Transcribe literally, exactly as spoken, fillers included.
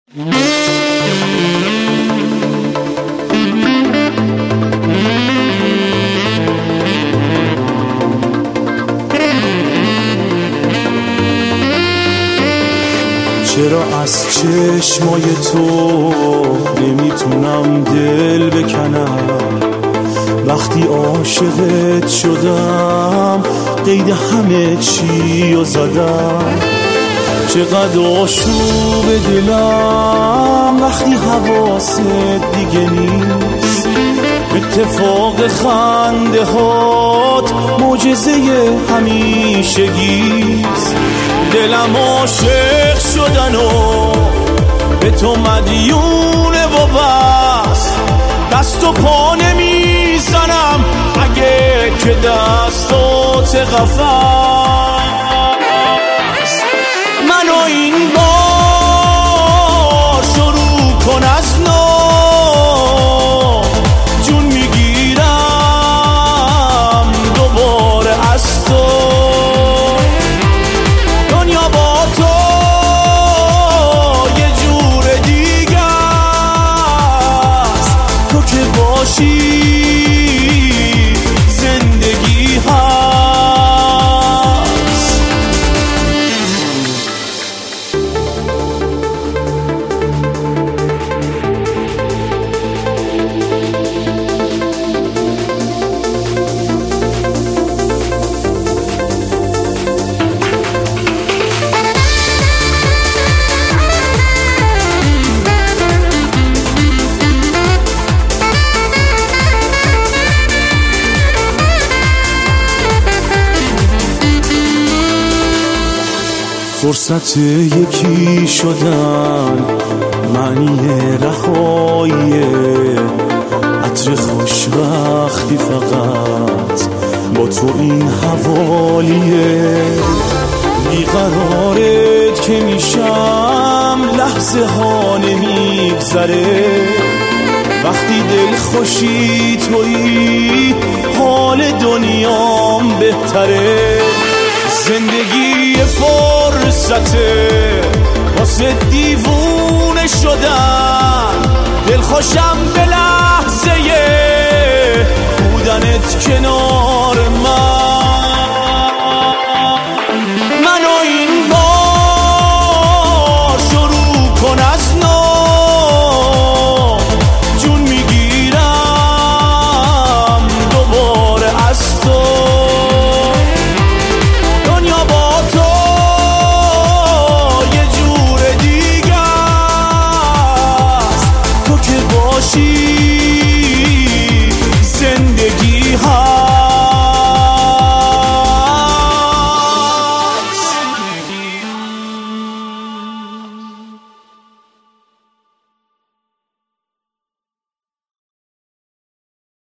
چرا از چشمای تو نمیتونم دل بکنم؟ وقتی عاشقت شدم قید همه چی رو زدم. چقدر آشوب دلم وقتی حواست دیگه نیست. اتفاق خنده هات معجزه همیشگیست. دلم عاشق شدن و به تو مدیونه و بس. دست و پا نمیزنم اگه که دستات قفس. منو این بار شروع کن از نو. جون میگیرم دوباره از تو. دنیا با تو یه جور دیگه است. تو که باشی زندگی هست. فرصت یکی شدن معنی رهاییه. عطر خوشبختی فقط با تو این حوالیه. بیقرارت که میشم لحظه ها نمیگذره. وقتی دل خوشی تویی حال دنیام بهتره. زندگی فرصته واسه دیوونه شدن. دل خوشم به لحظه بودنت کنار من. منو این بار شروع کن از نو. جون میگیرم دوباره از تو. She